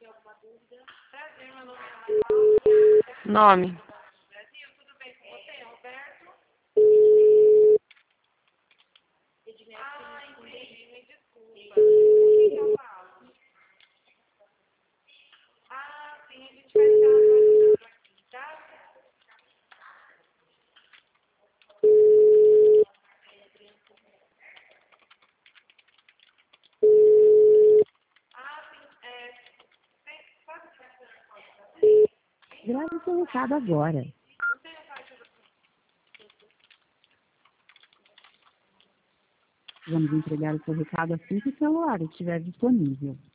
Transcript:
Nome. Grave seu recado agora. Vamos entregar o seu recado assim que o celular estiver disponível.